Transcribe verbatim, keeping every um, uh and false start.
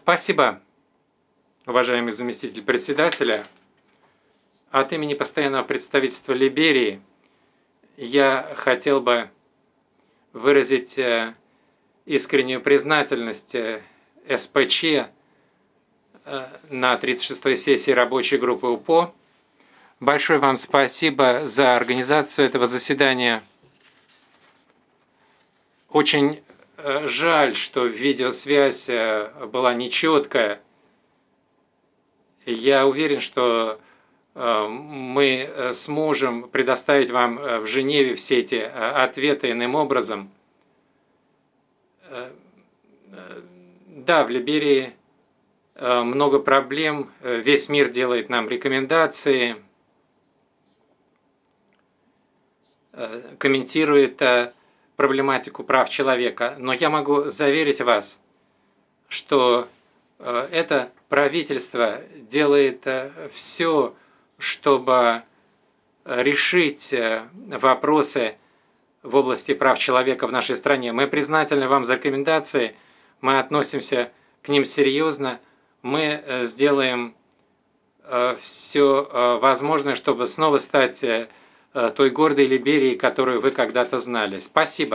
Спасибо, уважаемый заместитель председателя. От имени постоянного представительства Либерии я хотел бы выразить искреннюю признательность эс пэ че на тридцать шестой сессии рабочей группы у пэ о. Большое вам спасибо за организацию этого заседания. Очень жаль, что видеосвязь была нечеткая. Я уверен, что мы сможем предоставить вам в Женеве все эти ответы иным образом. Да, в Либерии много проблем, весь мир делает нам рекомендации, комментирует проблематику прав человека. Но я могу заверить вас, что это правительство делает все, чтобы решить вопросы в области прав человека в нашей стране. Мы признательны вам за рекомендации, мы относимся к ним серьезно, мы сделаем все возможное, чтобы снова стать той гордой Либерией, которую вы когда-то знали. Спасибо.